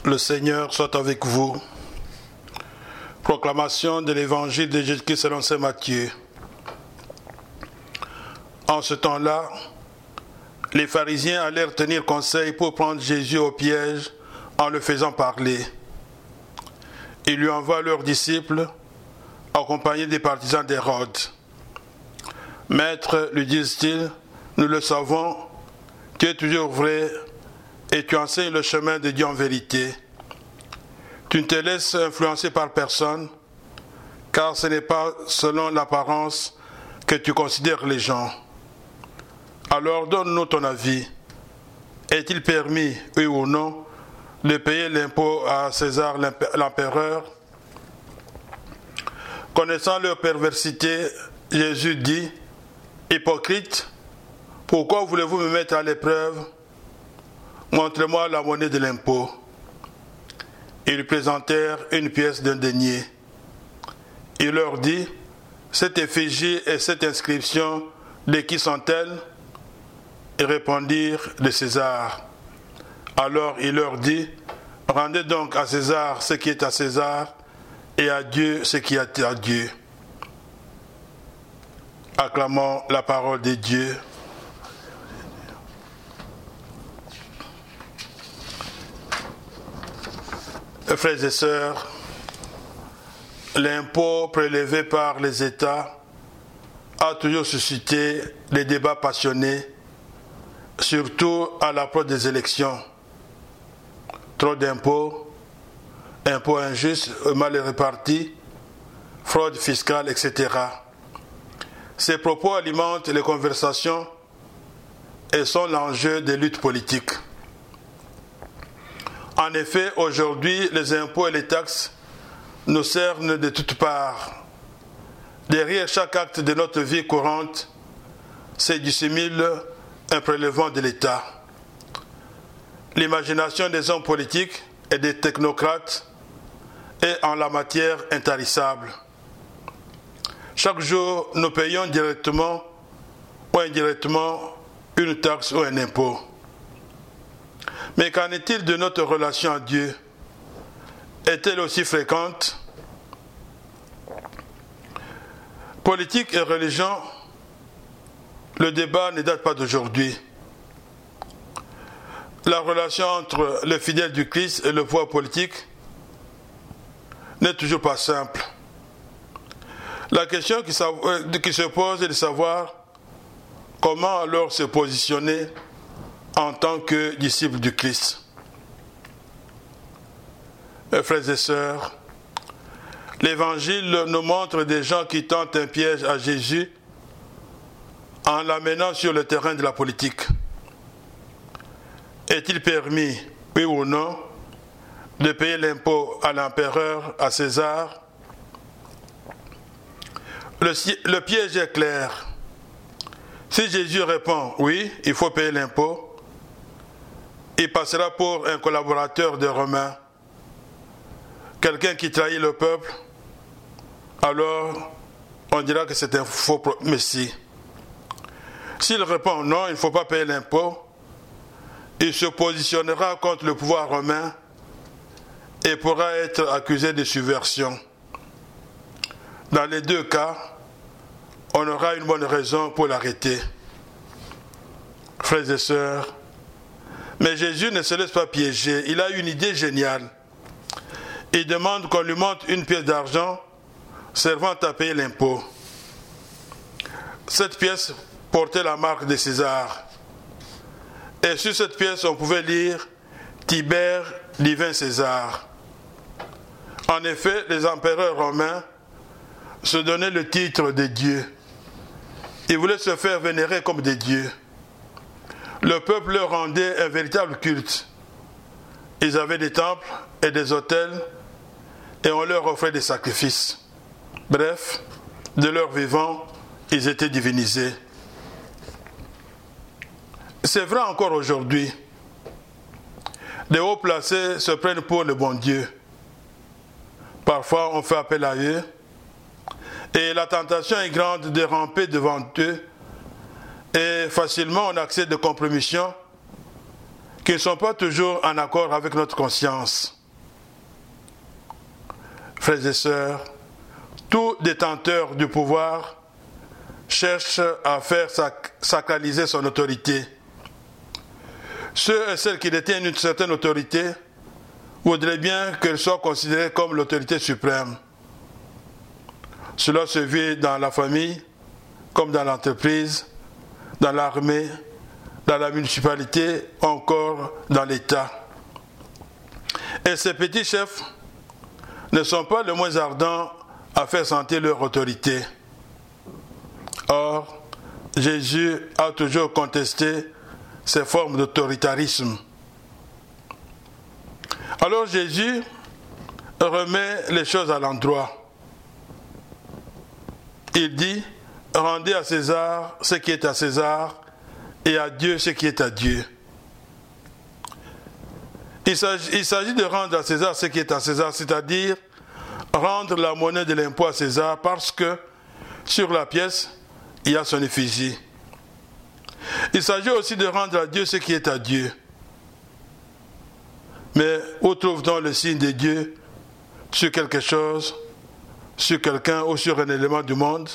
Le Seigneur soit avec vous. Proclamation de l'évangile de Jésus-Christ selon saint Matthieu. En ce temps-là, les pharisiens allèrent tenir conseil pour prendre Jésus au piège en le faisant parler. Ils lui envoient leurs disciples, accompagnés des partisans d'Hérode. « Maître, lui disent-ils, nous le savons, tu es toujours vrai et tu enseignes le chemin de Dieu en vérité. Tu ne te laisses influencer par personne, car ce n'est pas selon l'apparence que tu considères les gens. Alors donne-nous ton avis. Est-il permis, oui ou non, de payer l'impôt à César l'empereur ?» Connaissant leur perversité, Jésus dit, « Hypocrite, pourquoi voulez-vous me mettre à l'épreuve? Montrez-moi la monnaie de l'impôt. » Ils lui présentèrent une pièce d'un denier. Il leur dit, « Cette effigie et cette inscription, de qui sont-elles ?» Ils répondirent, « De César. » Alors il leur dit, « Rendez donc à César ce qui est à César, et à Dieu ce qui est à Dieu. » Acclamons la parole de Dieu. Frères et sœurs, l'impôt prélevé par les États a toujours suscité des débats passionnés, surtout à l'approche des élections. Trop d'impôts, impôts injustes, mal répartis, fraude fiscale, etc. Ces propos alimentent les conversations et sont l'enjeu des luttes politiques. En effet, aujourd'hui, les impôts et les taxes nous cernent de toutes parts. Derrière chaque acte de notre vie courante se dissimule un prélèvement de l'État. L'imagination des hommes politiques et des technocrates est en la matière intarissable. Chaque jour, nous payons directement ou indirectement une taxe ou un impôt. Mais qu'en est-il de notre relation à Dieu? Est-elle aussi fréquente? Politique et religion, le débat ne date pas d'aujourd'hui. La relation entre les fidèles du Christ et le pouvoir politique n'est toujours pas simple. La question qui se pose est de savoir comment alors se positionner en tant que disciple du Christ. Mes frères et sœurs, l'Évangile nous montre des gens qui tentent un piège à Jésus en l'amenant sur le terrain de la politique. Est-il permis, oui ou non, de payer l'impôt à l'empereur, à César? Le piège est clair. Si Jésus répond « oui, il faut payer l'impôt », il passera pour un collaborateur des Romains, quelqu'un qui trahit le peuple, alors on dira que c'est un faux messie. S'il répond « non, il ne faut pas payer l'impôt », il se positionnera contre le pouvoir romain et pourra être accusé de subversion. Dans les deux cas, on aura une bonne raison pour l'arrêter. Frères et sœurs, mais Jésus ne se laisse pas piéger. Il a une idée géniale. Il demande qu'on lui montre une pièce d'argent servant à payer l'impôt. Cette pièce portait la marque de César. Et sur cette pièce, on pouvait lire « Tibère divin César ». En effet, les empereurs romains se donnaient le titre de Dieu. Ils voulaient se faire vénérer comme des dieux. Le peuple leur rendait un véritable culte. Ils avaient des temples et des autels et on leur offrait des sacrifices. Bref, de leur vivant, ils étaient divinisés. C'est vrai encore aujourd'hui. Les hauts placés se prennent pour le bon Dieu. Parfois, on fait appel à eux. Et la tentation est grande de ramper devant eux. Et facilement, on accède de compromissions qui ne sont pas toujours en accord avec notre conscience. frères et sœurs, tout détenteur du pouvoir cherche à faire sacraliser son autorité. Ceux et celles qui détiennent une certaine autorité voudraient bien qu'elle soit considérée comme l'autorité suprême. Cela se vit dans la famille, comme dans l'entreprise, dans l'armée, dans la municipalité, encore dans l'État. Et ces petits chefs ne sont pas les moins ardents à faire sentir leur autorité. Or, Jésus a toujours contesté ces formes d'autoritarisme. Alors Jésus remet les choses à l'endroit. Il dit, rendez à César ce qui est à César et à Dieu ce qui est à Dieu. Il s'agit de rendre à César ce qui est à César, c'est-à-dire rendre la monnaie de l'impôt à César parce que sur la pièce, il y a son effigie. Il s'agit aussi de rendre à Dieu ce qui est à Dieu. Mais où trouve-t-on le signe de Dieu sur quelque chose, sur quelqu'un ou sur un élément du monde?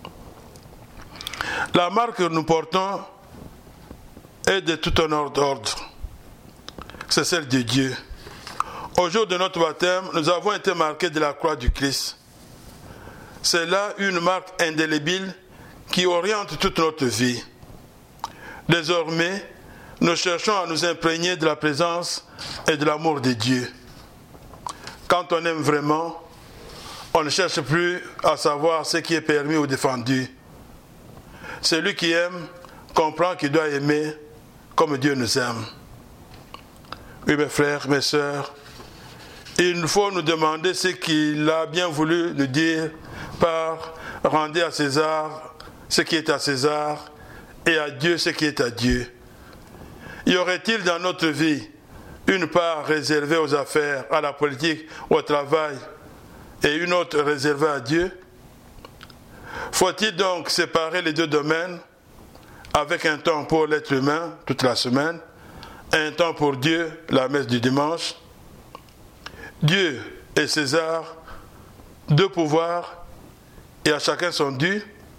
La marque que nous portons est de tout un ordre. C'est celle de Dieu. Au jour de notre baptême, nous avons été marqués de la croix du Christ. C'est là une marque indélébile qui oriente toute notre vie. Désormais, nous cherchons à nous imprégner de la présence et de l'amour de Dieu. Quand on aime vraiment, on ne cherche plus à savoir ce qui est permis ou défendu. Celui qui aime comprend qu'il doit aimer comme Dieu nous aime. Oui, mes frères, mes sœurs, il faut nous demander ce qu'il a bien voulu nous dire par « rendez à César ce qui est à César et à Dieu ce qui est à Dieu ». Y aurait-il dans notre vie une part réservée aux affaires, à la politique, au travail et une autre réservée à Dieu? Faut-il donc séparer les deux domaines avec un temps pour l'être humain toute la semaine, un temps pour Dieu, la messe du dimanche? Dieu et César, deux pouvoirs, et à chacun son dû.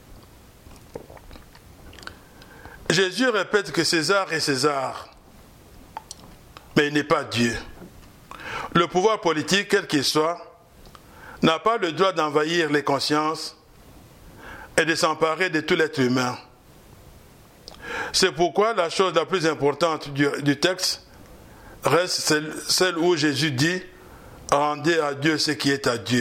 Jésus répète que César est César, mais il n'est pas Dieu. Le pouvoir politique, quel qu'il soit, n'a pas le droit d'envahir les consciences et de s'emparer de tout l'être humain. C'est pourquoi la chose la plus importante du texte reste celle où Jésus dit « Rendez à Dieu ce qui est à Dieu ».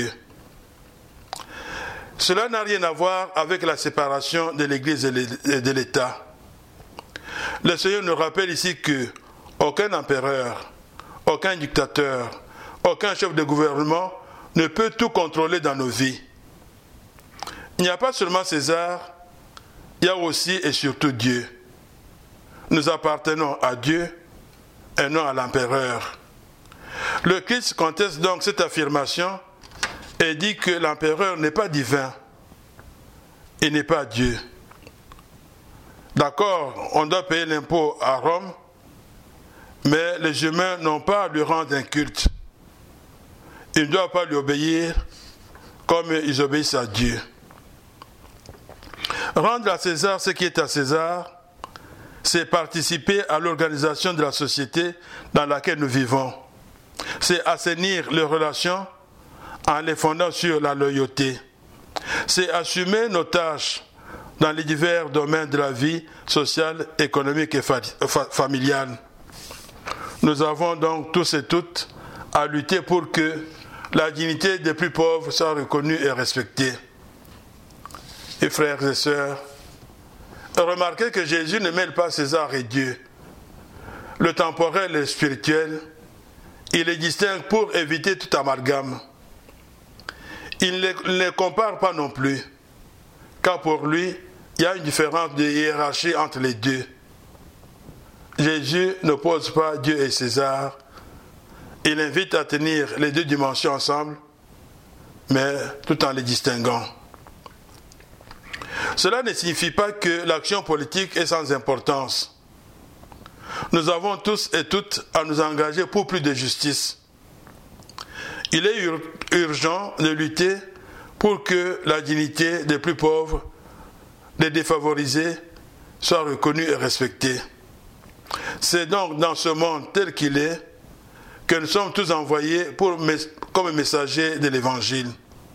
Cela n'a rien à voir avec la séparation de l'Église et de l'État. Le Seigneur nous rappelle ici que aucun empereur, aucun dictateur, aucun chef de gouvernement ne peut tout contrôler dans nos vies. Il n'y a pas seulement César, il y a aussi et surtout Dieu. Nous appartenons à Dieu et non à l'empereur. Le Christ conteste donc cette affirmation et dit que l'empereur n'est pas divin, il n'est pas Dieu. D'accord, on doit payer l'impôt à Rome, mais les humains n'ont pas à lui rendre un culte. Ils ne doivent pas lui obéir comme ils obéissent à Dieu. Rendre à César ce qui est à César, c'est participer à l'organisation de la société dans laquelle nous vivons. C'est assainir les relations en les fondant sur la loyauté. C'est assumer nos tâches dans les divers domaines de la vie sociale, économique et familiale. Nous avons donc tous et toutes à lutter pour que la dignité des plus pauvres soit reconnue et respectée. Et frères et sœurs, remarquez que Jésus ne mêle pas César et Dieu. Le temporel et le spirituel, il les distingue pour éviter tout amalgame. Il ne les compare pas non plus, car pour lui, il y a une différence de hiérarchie entre les deux. Jésus n'oppose pas Dieu et César. Il invite à tenir les deux dimensions ensemble, mais tout en les distinguant. Cela ne signifie pas que l'action politique est sans importance. Nous avons tous et toutes à nous engager pour plus de justice. Il est urgent de lutter pour que la dignité des plus pauvres, des défavorisés, soit reconnue et respectée. C'est donc dans ce monde tel qu'il est que nous sommes tous envoyés comme messagers de l'Évangile.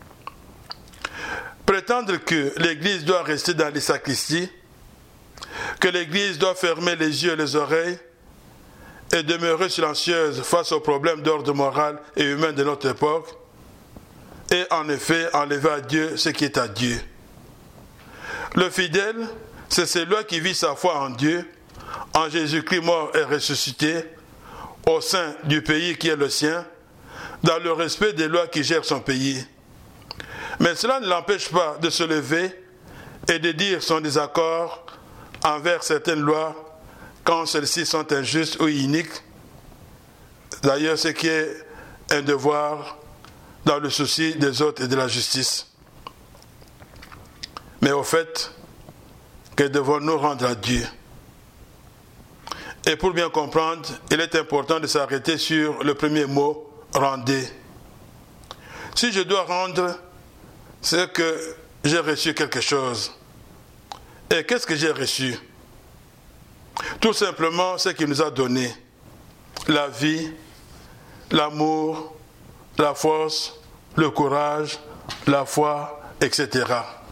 Prétendre que l'Église doit rester dans les sacristies, que l'Église doit fermer les yeux et les oreilles et demeurer silencieuse face aux problèmes d'ordre moral et humain de notre époque, et en effet enlever à Dieu ce qui est à Dieu. Le fidèle, c'est celui qui vit sa foi en Dieu, en Jésus-Christ mort et ressuscité, au sein du pays qui est le sien, dans le respect des lois qui gèrent son pays. Mais cela ne l'empêche pas de se lever et de dire son désaccord envers certaines lois quand celles-ci sont injustes ou iniques. D'ailleurs, ce qui est un devoir dans le souci des autres et de la justice. Mais au fait, que devons-nous rendre à Dieu? Et pour bien comprendre, il est important de s'arrêter sur le premier mot, rendez. Si je dois rendre, c'est que j'ai reçu quelque chose. Et qu'est-ce que j'ai reçu? Tout simplement ce qu'il nous a donné. La vie, l'amour, la force, le courage, la foi, etc.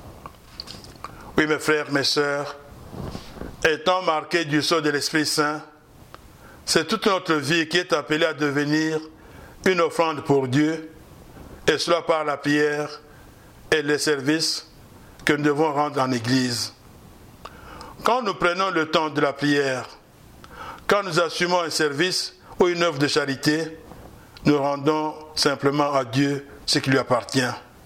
Oui, mes frères, mes sœurs, étant marqués du sceau de l'Esprit Saint, c'est toute notre vie qui est appelée à devenir une offrande pour Dieu, et cela par la prière et les services que nous devons rendre en Église. Quand nous prenons le temps de la prière, quand nous assumons un service ou une œuvre de charité, nous rendons simplement à Dieu ce qui lui appartient.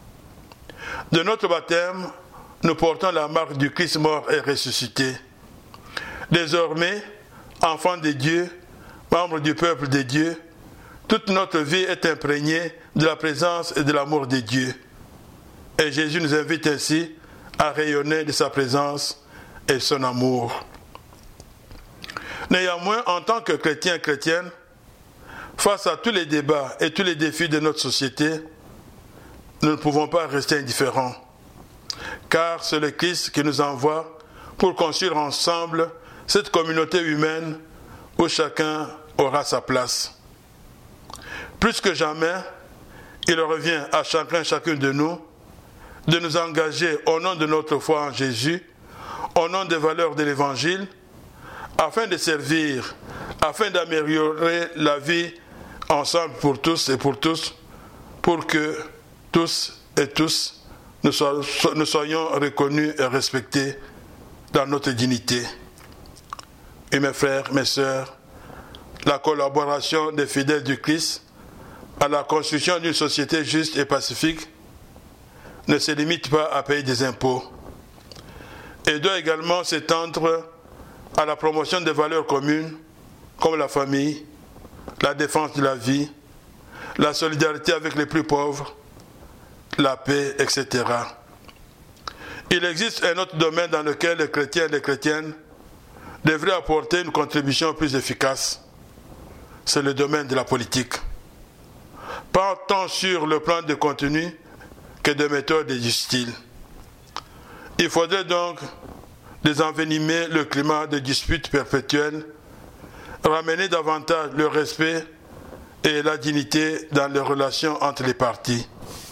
De notre baptême, nous portons la marque du Christ mort et ressuscité. Désormais, enfants de Dieu, membres du peuple de Dieu, toute notre vie est imprégnée de la présence et de l'amour de Dieu. Et Jésus nous invite ainsi à rayonner de sa présence et son amour. Néanmoins, en tant que chrétiens et chrétiennes, face à tous les débats et tous les défis de notre société, nous ne pouvons pas rester indifférents, car c'est le Christ qui nous envoie pour construire ensemble cette communauté humaine où chacun aura sa place. Plus que jamais, il revient à chacun de nous de nous engager au nom de notre foi en Jésus, au nom des valeurs de l'Évangile, afin de servir, afin d'améliorer la vie ensemble pour tous et pour tous, pour que tous et tous nous soyons reconnus et respectés dans notre dignité. Et mes frères, mes sœurs, la collaboration des fidèles du Christ à la construction d'une société juste et pacifique ne se limite pas à payer des impôts. Elle doit également s'étendre à la promotion des valeurs communes comme la famille, la défense de la vie, la solidarité avec les plus pauvres, la paix, etc. Il existe un autre domaine dans lequel les chrétiens et les chrétiennes devraient apporter une contribution plus efficace. C'est le domaine de la politique. Pas tant sur le plan de contenu que de méthode et du style. Il faudrait donc désenvenimer le climat de disputes perpétuelles, ramener davantage le respect et la dignité dans les relations entre les parties.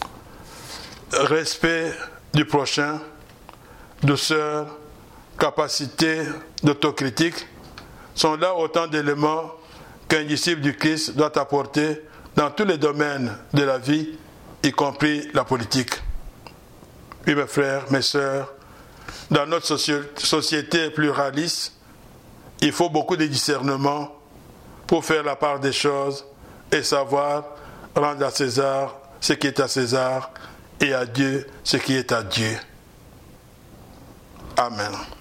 Respect du prochain, douceur, capacité d'autocritique sont là autant d'éléments qu'un disciple du Christ doit apporter dans tous les domaines de la vie, y compris la politique. Oui, mes frères, mes sœurs, dans notre société pluraliste, il faut beaucoup de discernement pour faire la part des choses et savoir rendre à César ce qui est à César et à Dieu ce qui est à Dieu. Amen.